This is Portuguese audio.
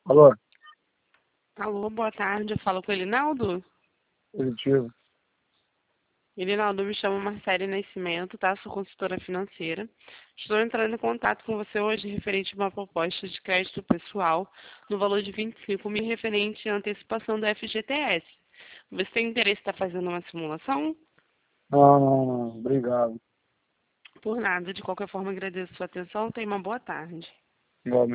Alô, Alô, boa tarde. Eu falo com o Elinaldo. positivo. Elinaldo, me chamo Marcele Nascimento, tá? Sou consultora financeira. Estou entrando em contato com você hoje referente a uma proposta de crédito pessoal no valor de 25 mil referente à antecipação do FGTS. Você tem interesse em estar fazendo uma simulação? Não, não, não. Obrigado. Por nada. De qualquer forma, agradeço a sua atenção. Tenha uma boa tarde. Igualmente.